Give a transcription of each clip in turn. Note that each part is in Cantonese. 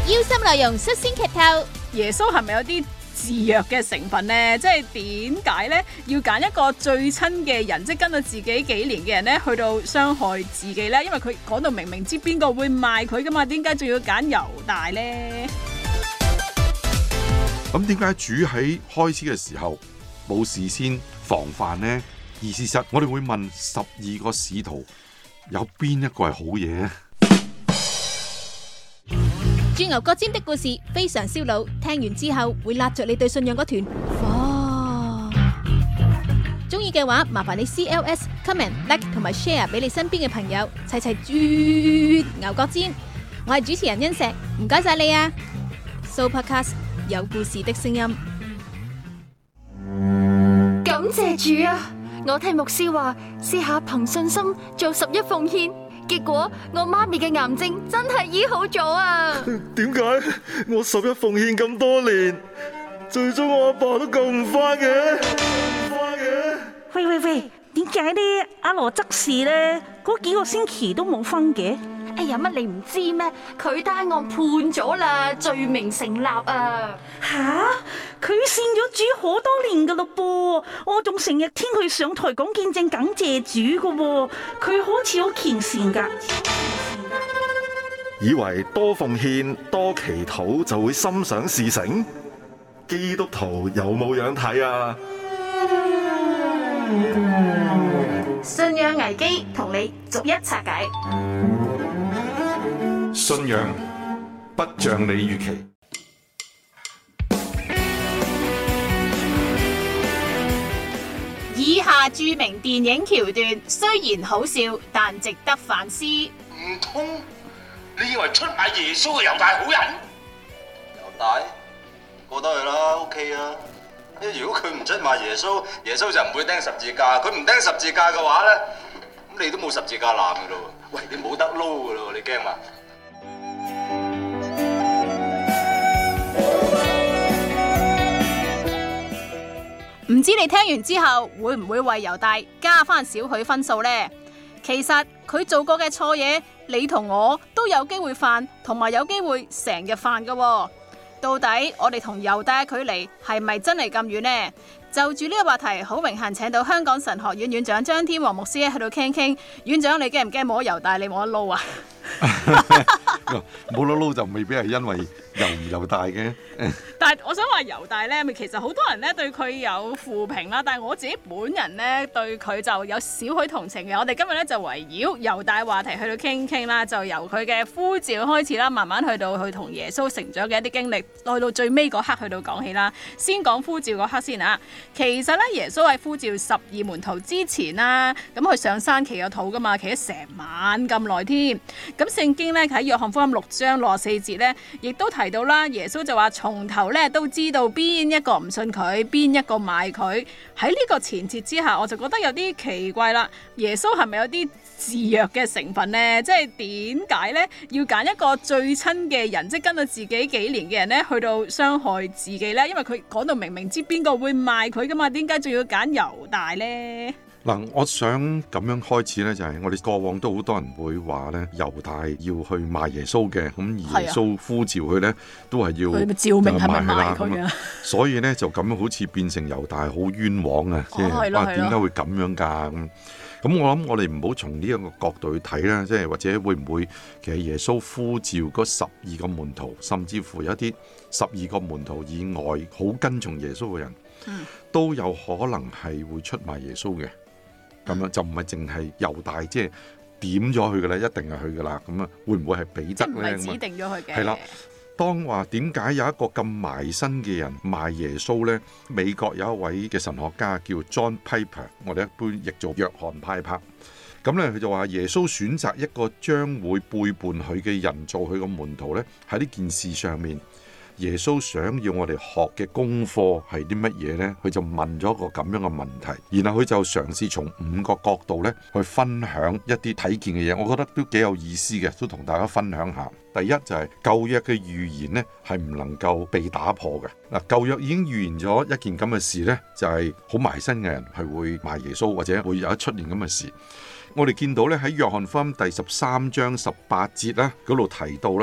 腰心內容率先劇透， 耶穌係咪有啲自虐嘅成分呢？即係點解呢？要揀一個最親嘅人，即係跟咗自己幾年嘅人呢，去到傷害自己呢？因為佢講到明知邊個會賣佢噶嘛，點解仲要揀猶大呢？ 咁點解主喺開始嘅時候冇事先防範呢？而事實我哋會問12個使徒有邊一個係好嘢呢？ 鑽牛角尖的故事非常燒腦，聽完之後會拉著你對信仰嗰團火。中意嘅話，麻煩你 CLS、comment、like 同埋 share 俾你身邊嘅朋友，齊齊鑽牛角尖。我係主持人欣石，唔該晒你啊！Sooopodcast 有故事的聲音。 感謝主啊！我聽牧師話，試下憑信心做11奉獻。結果我媽咪嘅癌症真係醫好咗啊！ 點解我11奉獻咁多年，最終我阿爸都救唔翻嘅？ 喂，點解呢？阿羅執事呢？嗰幾個星期都冇分嘅？ 哎呀，乜你唔知咩？佢單案判咗啦，罪名成立啊！ 吓，佢信咗主好多年噶咯噃，我仲成日聽佢上台講見證感謝主噶喎，佢好似好虔誠噶。 以為多奉獻多祈禱就會心想事成？基督徒有冇樣睇啊？ 信仰危機同你逐一拆解。 信仰不像你預期。 以下著名電影橋段雖然好笑，但值得反思。 唔通你以為出賣耶穌嘅猶大好人？猶大過得去啦 ，OK 啊。如果佢唔出賣耶穌，耶穌就唔會釘十字架。佢唔釘十字架嘅話咧，咁你都冇十字架攬噶咯。喂，你冇得撈噶咯，你驚嘛？ 唔知你聽完之後會唔會為猶大加翻少許分數呢？其實佢做過嘅錯嘢，你同我都有機會犯，同埋有機會成日犯㗎。到底我哋同猶大嘅距離係咪真係咁遠呢？就住呢個話題，好榮幸請到香港神學院院長張天和牧師喺度傾傾。院長，你驚唔驚冇得猶大，你冇得撈啊？ 冇得撈就未必係因為猶大嘅。 但係我想話猶大咧，其實好多人咧對佢有負評啦。但係我自己本人咧對佢就有少許同情嘅。我哋今日咧就圍繞猶大話題去到傾傾啦，就由佢嘅呼召開始啦，慢慢去到佢同耶穌成長嘅一啲經歷，去到最尾嗰刻去到講起啦。先講呼召嗰刻先啊。其實咧，耶穌喺呼召12門徒之前啦，咁佢上山祈個禱噶嘛，祈咗成晚咁耐添。咁聖經咧喺約翰福音6章64節咧，亦都提到啦，耶穌就話從頭咧都知道邊一個唔信佢，邊一個賣佢。喺呢個前設之下，我就覺得有啲奇怪啦。耶穌係咪有啲自虐嘅成分呢？即係點解咧要揀一個最親嘅人，即係跟咗自己幾年嘅人咧，去到傷害自己咧？因為佢講到明知邊個會賣佢噶嘛，點解仲要揀猶大呢？ 嗱，我想咁樣開始呢，就係我哋過往都好多人會話呢，猶大要去賣耶穌嘅，咁而耶穌呼召佢呢，都係要召命係咪賣佢啊？ 所以呢，就咁樣好似變成猶大好冤枉啊！即係話點解會咁樣㗎？咁我諗我哋唔好從呢一個角度去睇啦，即係或者會唔會其實耶穌呼召嗰12個門徒，甚至乎有一啲12個門徒以外好跟從耶穌嘅人，都有可能係會出賣耶穌嘅。咁樣就唔係淨係猶大，即係點咗佢嘅啦，一定係佢嘅啦。咁啊，會唔會係彼得咧？ 唔係指定咗佢嘅。 係啦，當話點解有一個咁埋身嘅人賣耶穌呢？美國有一位嘅神學家叫 John Piper， 我哋一般譯做約翰派柏。咁咧，佢就話耶穌選擇一個將會背叛佢嘅人做佢嘅門徒呢，喺呢件事上面。耶穌想要我哋學嘅功課係啲乜嘢呢？佢就問咗個咁樣嘅問題，然後佢就嘗試從5個角度咧去分享一啲睇見嘅嘢，我覺得都幾有意思嘅，都同大家分享下。第一就係舊約嘅預言呢係唔能夠被打破嘅。嗱，舊約已經預言咗一件咁嘅事呢，就係好埋身嘅人係會賣耶穌，或者會有一出現咁嘅事。我哋見到咧喺約翰福音第13章18節咧嗰度提到咧。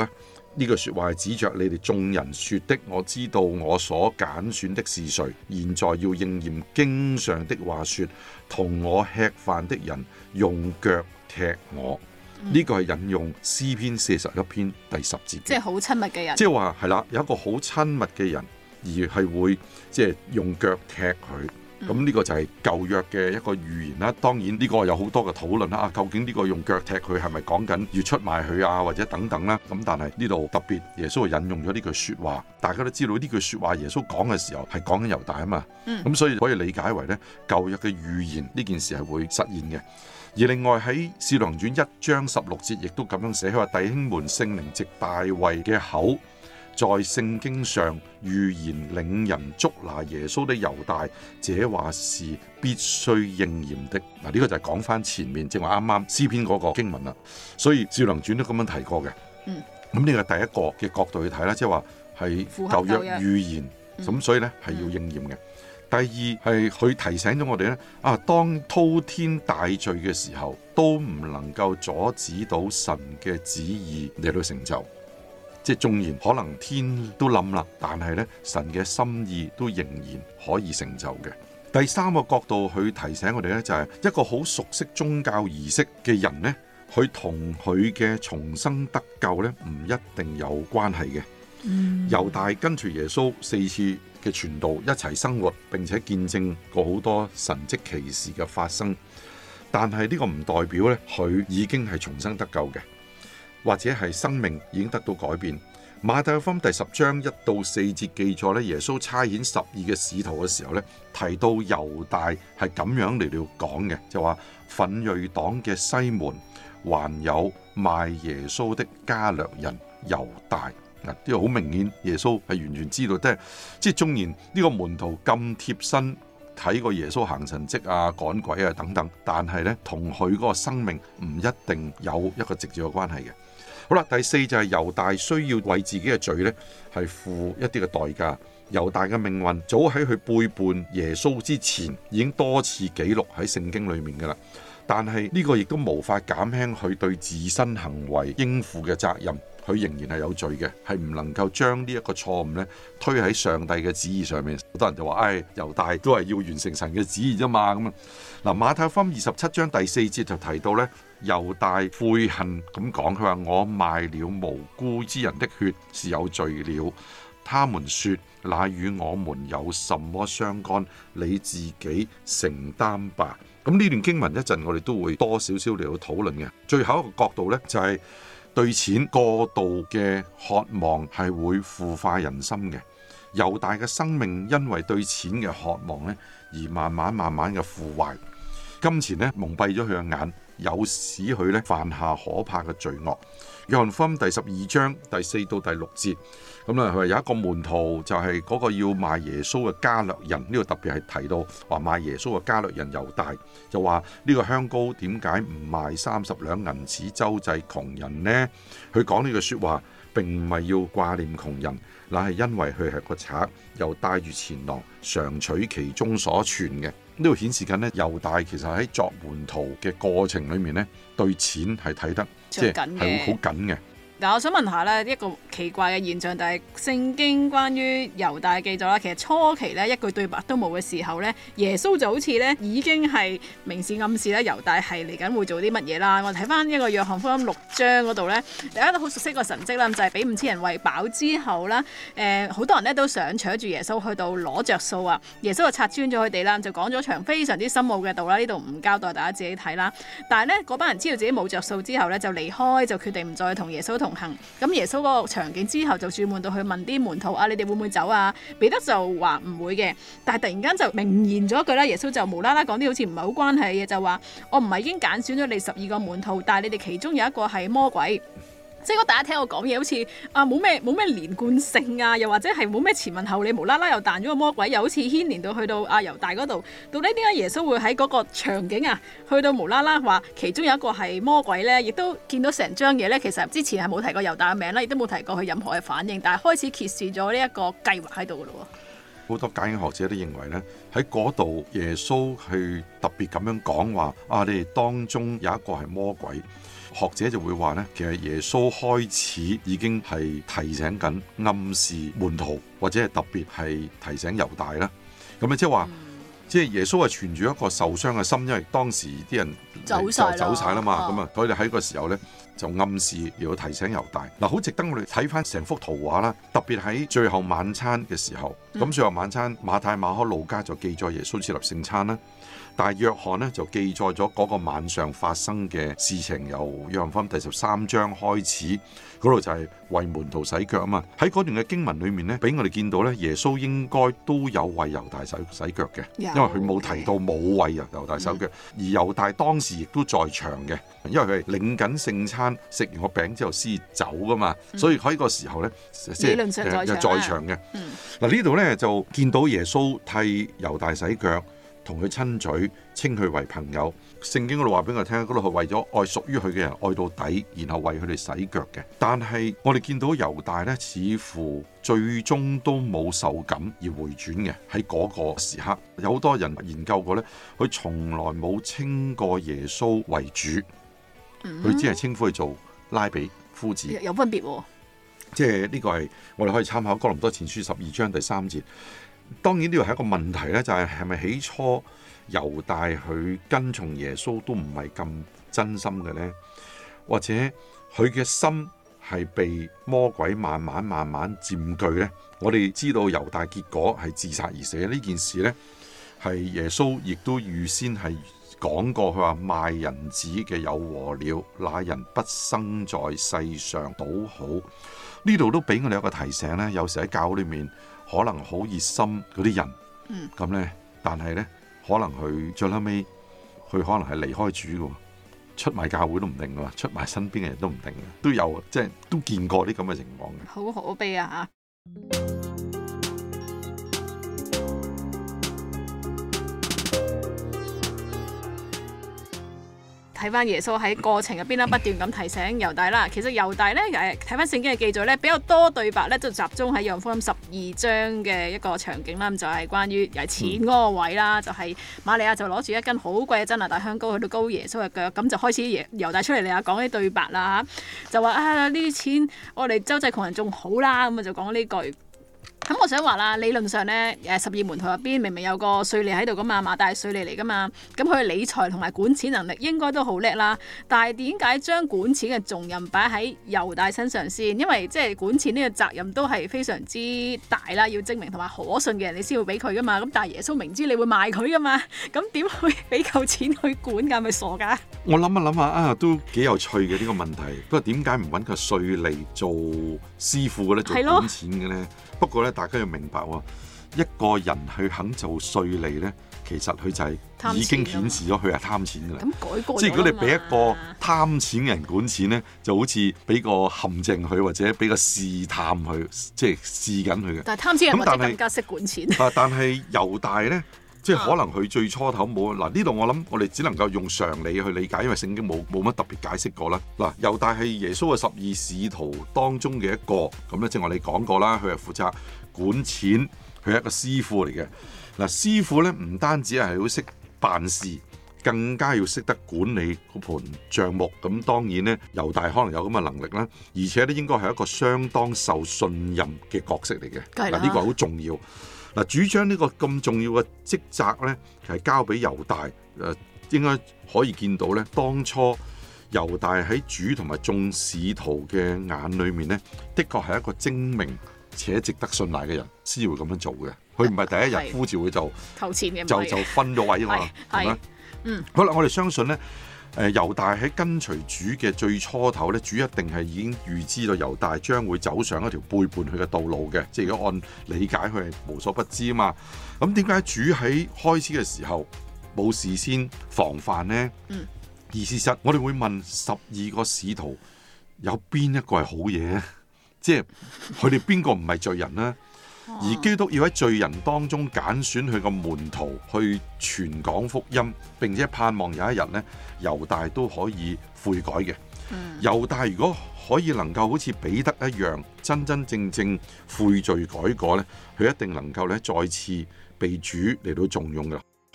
呢句説話係指着你哋眾人說的，我知道我所揀選的是誰，現在要應驗經上的話說，同我吃飯的人用腳踢我。呢個係引用詩篇41篇第10節， 即係好親密嘅人， 即係話係啦，有一個好親密嘅人，而係會即係用腳踢佢。咁呢個就係舊約嘅一個預言啦。當然呢個有好多嘅討論啦。究竟呢個用腳踢佢係咪講緊要出賣佢啊，或者等等啦？咁但係呢度特別耶穌係引用咗呢句説話，大家都知道呢句説話耶穌講嘅時候係講緊猶大啊嘛。咁所以可以理解為呢舊約嘅預言呢件事係會實現嘅。而另外喺《使徒行傳》1章16節亦都咁樣寫，佢話弟兄們，聖靈藉大衛嘅口，在聖經上預言領人捉拿耶穌的猶大，這話是必須應驗的。嗱，呢個就係講翻前面正話啱啱詩篇嗰個經文啦。所以《使徒行傳》都咁樣提過嘅。咁呢個第一個嘅角度去睇啦，即係話係舊約預言，咁所以呢係要應驗嘅。第二係佢提醒咗我哋咧，當滔天大罪嘅時候，都唔能夠阻止到神嘅旨意嚟到成就。即係縱然可能天都冧啦，但係咧神嘅心意都仍然可以成就嘅。第三個角度去提醒我哋咧，就係一個好熟悉宗教儀式嘅人咧，佢同佢嘅重生得救咧唔一定有關係嘅。猶大跟住耶穌4次嘅傳道一齊生活，並且見證過好多神蹟奇事嘅發生，但係呢個唔代表咧佢已經係重生得救嘅，或者係生命已經得到改變。馬太福音第10章1到4節記載咧，耶穌差遣12嘅使徒嘅時候咧，提到猶大係咁樣嚟到講嘅，就話奮銳黨嘅西門，還有賣耶穌的加略人猶大。呢個好明顯，耶穌係完全知道，即係縱然呢個門徒咁貼身睇過耶穌行神蹟啊、趕鬼啊等等，但係咧同佢嗰個生命唔一定有一個直接嘅關係嘅。好啦，第四就係猶大需要為自己嘅罪咧係付一啲嘅代價。猶大嘅命運早喺佢背叛耶穌之前已經多次記錄喺聖經裏面噶啦，但係呢個亦都無法減輕佢對自身行為應負嘅責任。佢仍然係有罪嘅，係唔能夠將呢一個錯誤咧推喺上帝嘅旨意上面。好多人就話：猶大都係要完成神嘅旨意啫嘛。咁啊，嗱，馬太福音27章第4節就提到咧，猶大悔恨咁講，佢話：我賣了無辜之人的血是有罪了。他們說：那與我們有什麼相干？你自己承擔吧。咁呢段經文一陣我哋都會多少少嚟到討論嘅。最後一個角度咧就係對錢過度嘅渴望係會腐化人心嘅。猶大嘅生命因為對錢嘅渴望咧而慢慢嘅腐壞，金錢咧蒙蔽咗佢嘅眼，有使佢咧犯下可怕嘅罪惡。約翰福音第12章第4到第6節，咁啦，佢話有一個門徒就係嗰個要賣耶穌嘅加略人，呢度特別係提到話賣耶穌嘅加略人猶大，就話呢個香膏點解唔賣30兩銀子周濟窮人呢？佢講呢句說話並唔係要掛念窮人，乃係因為佢係個賊，又帶住錢囊，常取其中所存嘅。呢度顯示緊呢，猶大其實喺作門徒嘅過程裏面呢，對錢係睇得即係好緊嘅。 嗱，我想問下咧，一個奇怪嘅現象，就係聖經關於猶大記載啦。其實初期咧一句對白都冇嘅時候咧，耶穌就好似咧已經係明示暗示咧猶大係嚟緊會做啲乜嘢啦。我睇翻一個約翰福音6章嗰度咧，大家都好熟悉個神蹟啦，就係俾5000人餵飽之後啦，好多人咧都想搶住耶穌去到攞着數啊。耶穌就拆穿咗佢哋啦，就講咗場非常之深奧嘅道啦。呢度唔交代，大家自己睇啦。但係咧嗰班人知道自己冇着數之後咧，就離開，就決定唔再同耶穌同行。咁耶穌嗰個場景之後就轉換到去問啲門徒啊，你哋會唔會走啊？彼得就話唔會嘅，但係突然間就明言咗一句啦，耶穌就無啦啦講啲好似唔係好關係嘅，就話我唔係已經揀選咗你12個門徒，但係你哋其中有一個係魔鬼。即係如果大家聽我講嘢，好似冇咩連貫性啊，又或者係冇咩前文後理，無啦啦又彈咗個魔鬼，又好似牽連到去到猶大嗰度。到底點解耶穌會喺嗰個場景啊，去到無啦啦話其中有一個係魔鬼呢？亦都見到成張嘢呢，其實之前係冇提過猶大嘅名啦，亦都冇提過佢任何嘅反應，但係開始揭示咗呢一個計劃喺度噶咯。 好多解經學者都認為呢，喺嗰度耶穌去特別咁樣講話你哋當中有一個係魔鬼。 學者就會話呢，其實耶穌開始已經係提醒緊、暗示門徒，或者係特別係提醒猶大啦。咁啊，即係話，即係耶穌係存住一個受傷嘅心，因為當時啲人就走晒啦嘛。咁啊，佢哋喺個時候呢，就暗示要提醒猶大。嗱，好值得我哋睇翻成幅圖畫啦。特別喺最後晚餐嘅時候，咁最後晚餐馬太、馬可、路加就記載耶穌設立聖餐啦。但係約翰呢，就記載咗嗰個晚上發生嘅事情，由約翰福音第13章開始，嗰度就係為門徒洗腳啊嘛。喺嗰段嘅經文裏面呢，俾我哋見到呢，耶穌應該都有為猶大洗腳嘅，因為佢冇提到冇為猶大洗腳，而猶大當時亦都在場嘅，因為佢係領緊聖餐，食完個餅之後先走噶嘛，所以喺個時候呢，即係理論上在場嘅。嗱，呢度呢，就見到耶穌替猶大洗腳，同佢親嘴，稱佢為朋友。聖經嗰度話俾我聽，嗰度係為咗愛屬於佢嘅人愛到底，然後為佢哋洗腳嘅。但係我哋見到猶大呢，似乎最終都冇受感而回轉嘅。喺嗰個時刻，有好多人研究過呢，佢從來冇稱過耶穌為主，佢只係稱呼佢做拉比夫子。 有分別喎。 即係呢個係我哋可以參考哥林多前書12章第3節。當然呢個係一個問題咧，就係咪起初猶大佢跟從耶穌都唔係咁真心嘅呢？或者佢嘅心係被魔鬼慢慢佔據呢？我哋知道猶大結果係自殺而死呢件事呢，係耶穌亦都預先係講過，佢話賣人子嘅有禍了，那人不生在世上倒好。呢度都俾我哋有個提醒呢，有時喺教會裏面可能好熱心嗰啲人，咁呢，但係呢，可能佢最後尾，佢可能係離開主嘅，出賣教會都唔定嘅，出賣身邊嘅人都唔定嘅，都有，即係都見過啲咁嘅情況嘅。 好可悲啊！睇翻耶穌喺過程入邊啦，不斷咁提醒猶大啦。其實猶大咧，睇翻聖經嘅記載咧，比較多對白咧，就集中喺約翰福音12章嘅一個場景啦。咁就係關於又係錢嗰個位啦，就係瑪利亞就攞住一斤好貴嘅真哪大香膏去到膏耶穌嘅腳，咁就開始猶大出嚟啊講啲對白啦嚇，就話啊呢啲錢我哋周濟窮人仲好啦，咁啊就講呢句。咁我想話啦，理論上咧，12門徒入邊明明有個稅吏喺度噶嘛，馬大係稅吏嚟噶嘛，咁佢理財同埋管錢能力應該都好叻啦。但係點解將管錢嘅重任擺喺猶大身上先？因為即係管錢呢個責任都係非常之大啦，要證明同埋可信嘅人你先會俾佢噶嘛。咁但係耶穌明知你會賣佢噶嘛，咁點會俾夠錢去管㗎？係咪傻㗎？我諗一諗啊，都幾有趣嘅呢個問題。不過點解唔揾個稅吏做師傅嘅咧，做管錢嘅咧？不過咧，大家要明白喎，一個人去肯做稅吏咧，其實佢就係已經顯示咗佢係貪錢㗎啦。咁改過，即係如果你俾一個貪錢嘅人管錢咧，就好似俾個陷阱佢，或者俾個試探佢，即係試緊佢嘅。但係貪錢人或者更加識管錢。但係猶大咧，即係可能佢最初頭冇嗱，呢度我諗我哋只能夠用常理去理解，因為聖經冇乜特別解釋過啦。嗱，猶大係耶穌嘅12使徒當中嘅一個，咁咧即係我哋講過啦，佢係負責管錢，佢係一個師傅嚟嘅。嗱，師傅咧唔單止係好識辦事，更加要識得管理嗰盤帳目。咁當然咧，猶大可能有咁嘅能力啦，而且咧應該係一個相當受信任嘅角色嚟嘅。嗱，呢個好重要。嗱，主將呢個咁重要嘅職責咧，係交俾猶大。應該可以見到咧，當初猶大喺主同埋眾使徒嘅眼裏面咧，的確係一個精明且值得信賴嘅人，先會咁樣做嘅。佢唔係第一日呼召佢就求錢嘅，就分咗位啊嘛，係咪？好啦，我哋相信咧。猶大喺跟隨主嘅最初頭咧，主一定係已經預知到猶大將會走上一條背叛佢嘅道路嘅，即係如果按理解佢係無所不知啊嘛。咁點解主喺開始嘅時候冇事先防範呢？而事實我哋會問12個使徒有邊一個係好嘢呢？即係佢哋邊個唔係罪人呢？而基督要喺罪人當中揀選佢個門徒去傳講福音，並且盼望有一日呢，猶大都可以悔改嘅。猶大如果可以能夠好似彼得一樣真真正正悔罪改過呢，佢一定能夠咧再次被主嚟到重用嘅。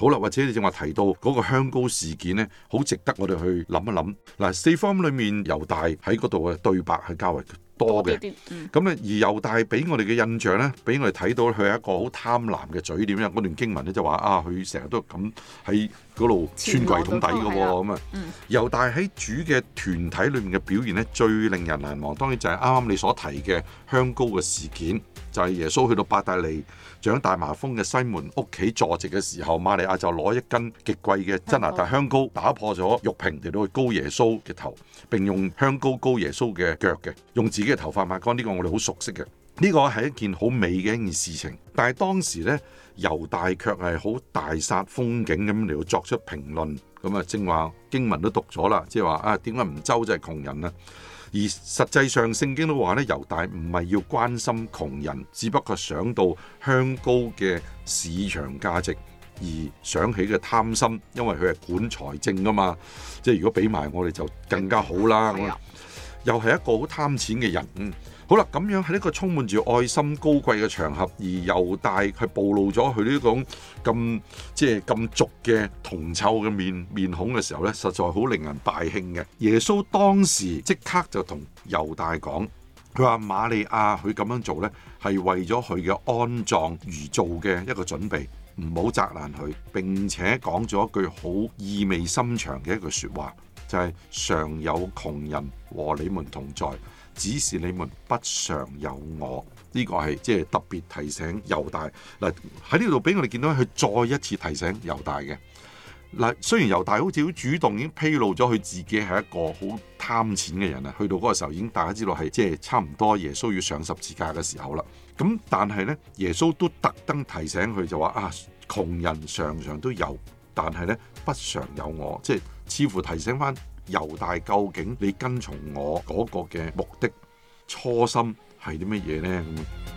好啦，或者你正話提到嗰個香膏事件呢，好值得我哋去諗一諗。嗱，四福音裏面猶大喺嗰度嘅對白係較為多嘅，咁咧而猶大俾我哋嘅印象咧，俾我哋睇到佢係一個好貪婪嘅嘴臉。因為嗰段經文咧就話啊，佢成日都咁喺嗰度穿櫃桶底嘅喎，咁啊。猶大喺主嘅團體裏面嘅表現咧，最令人難忘，當然就係啱啱你所提嘅香膏嘅事件，就係耶穌去到伯大尼長大麻風嘅西門屋企坐席嘅時候，瑪利亞就攞一斤極貴嘅真哪噠香膏，打破咗玉瓶嚟到去膏耶穌嘅頭，並用香膏膏耶穌嘅腳嘅，用自己嘅頭髮抹乾。呢個我哋好熟悉嘅，呢個係一件好美嘅一件事情。但係當時呢，猶大卻係好大煞風景咁嚟到作出評論。咁啊，正話經文都讀咗啦，即係話啊，點解唔周就係窮人啊？而實際上聖經都話咧，猶大唔係要關心窮人，只不過想到香膏嘅市場價值而想起嘅貪心，因為佢係管財政噶嘛，即係如果俾埋我哋就更加好啦。又係一個好貪錢嘅人。好啦，咁樣喺呢個充滿住愛心高貴嘅場合，而猶大係暴露咗佢呢種咁即係咁俗嘅銅臭嘅面孔嘅時候呢，實在好令人敗興嘅。耶穌當時即刻就同猶大講，佢話瑪利亞佢咁樣做呢，係為咗佢嘅安葬而做嘅一個準備，唔好責難佢。並且講咗一句好意味深長嘅一句說話，就係常有窮人和你們同在，只是你們不常有我。呢個係即係特別提醒猶大。嗱，喺呢度俾我哋見到佢再一次提醒猶大嘅。嗱，雖然猶大好似好主動已經披露咗佢自己係一個好貪錢嘅人啊，去到嗰個時候已經大家知道係即係差唔多耶穌要上十字架嘅時候啦。咁但係呢，耶穌都特登提醒佢就話啊，窮人常常都有，但係呢，不常有我，即係似乎提醒翻猶大，究竟你跟從我嗰個嘅目的初心係啲乜嘢呢？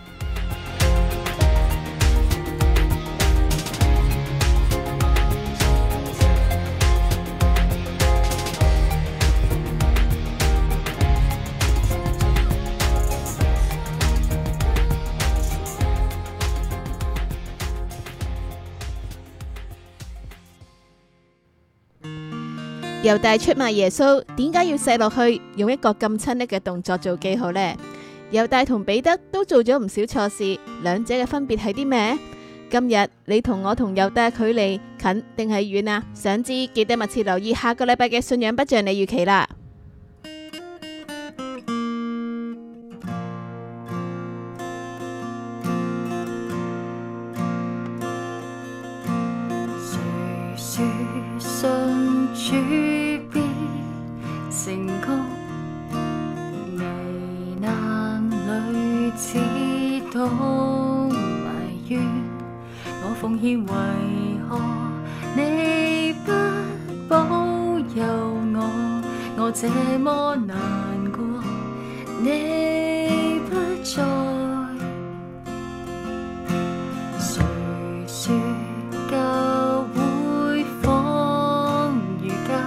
猶大出賣耶穌，點解要錫落去，用一個咁親昵嘅動作做記號呢？猶大同彼得都做咗唔少錯事，兩者嘅分別係啲咩？今日你同我同猶大距離近定係遠啊？想知記得密切留意下個禮拜嘅信仰不像你預期啦。 主必成功，危難裏只懂埋怨。我奉獻為何你不保佑我？我這麼難過，你不在。誰說教會仿如家，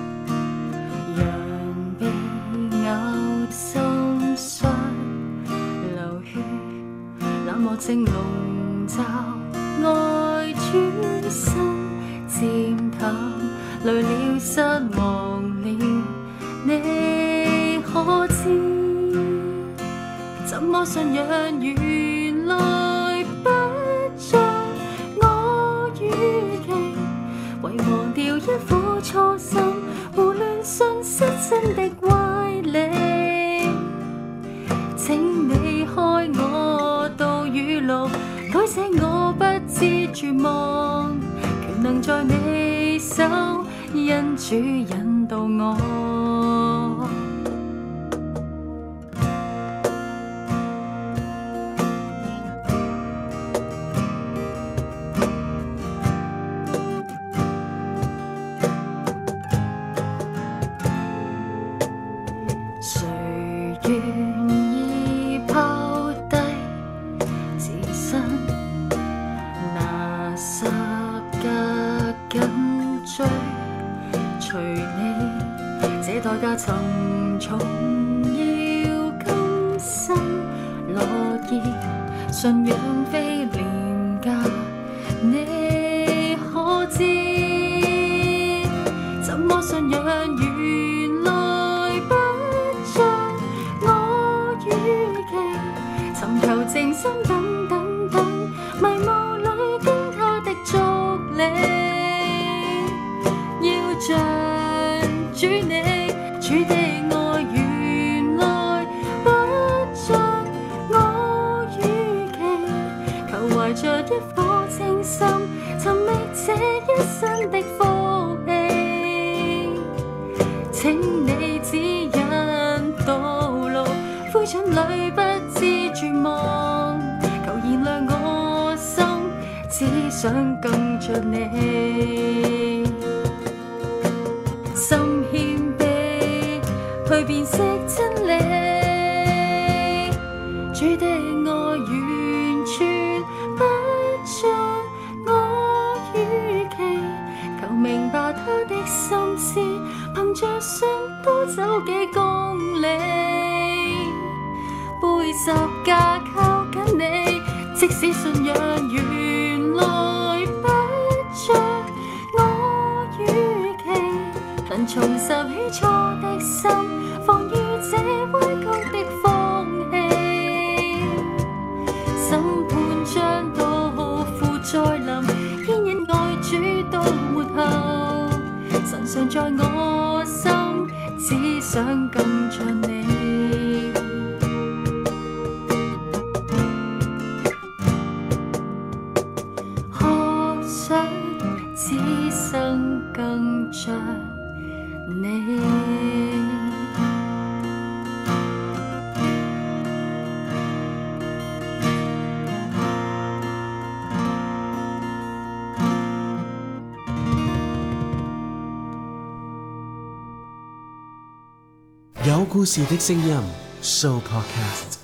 羊被咬心傷流血，冷漠正籠罩愛轉身漸淡，累了失望了，你可知怎麼信仰原來不像我預期，遺忘掉一顆初心，胡亂信失真的歪理。請你開我道語錄，改寫我不知絕望，權能在你手，因主引導我。代價沉重，要甘心樂意，信仰非廉價，你可知尋求靜心等等等，迷霧裏跟他的足領，要像主你，主的愛原來不像我預期，求懷着一顆清心，尋覓這一生的福氣，請你指引道路，灰燼裏不知絕望，求燃亮我心，只想跟着你，心謙卑去辨識真理，主的愛完全不像我預期，求明白他的心思，憑着信多走幾公里，背十架靠緊你，即使信仰原來不像我預期，能重拾起初的心，防禦這歪曲的風氣，審判將到負再臨，牽引愛主到末後，神常在我心，只想跟着你，學想此生跟着你。 有故事的聲音 Show Podcast。